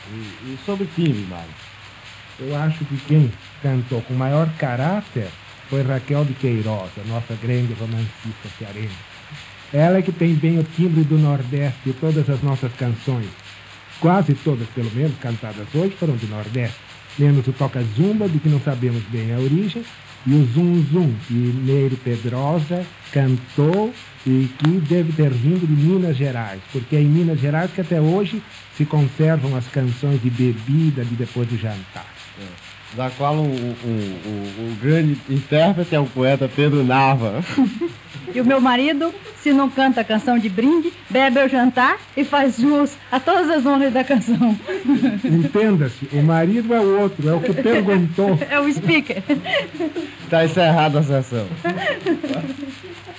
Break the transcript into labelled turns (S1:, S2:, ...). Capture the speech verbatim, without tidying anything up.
S1: E, e sobre timbre, Mário?
S2: Eu acho que quem cantou com maior caráter foi Raquel de Queiroz, a nossa grande romancista cearense. Ela é que tem bem o timbre do Nordeste de todas as nossas canções. Quase todas, pelo menos, cantadas hoje foram do Nordeste. Menos o Toca Zumba, de que não sabemos bem a origem, e o Zum Zum, que Neire Pedrosa cantou e que deve ter vindo de Minas Gerais, porque é em Minas Gerais que até hoje se conservam as canções de bebida de depois do jantar.
S1: É. Da qual o, o, o, o grande intérprete é o poeta Pedro Nava.
S3: E o meu marido, se não canta a canção de brinde, bebe ao jantar e faz jus a todas as honras da canção.
S2: Entenda-se, o marido é o outro, é o que perguntou.
S3: É o speaker.
S1: Está encerrada a sessão.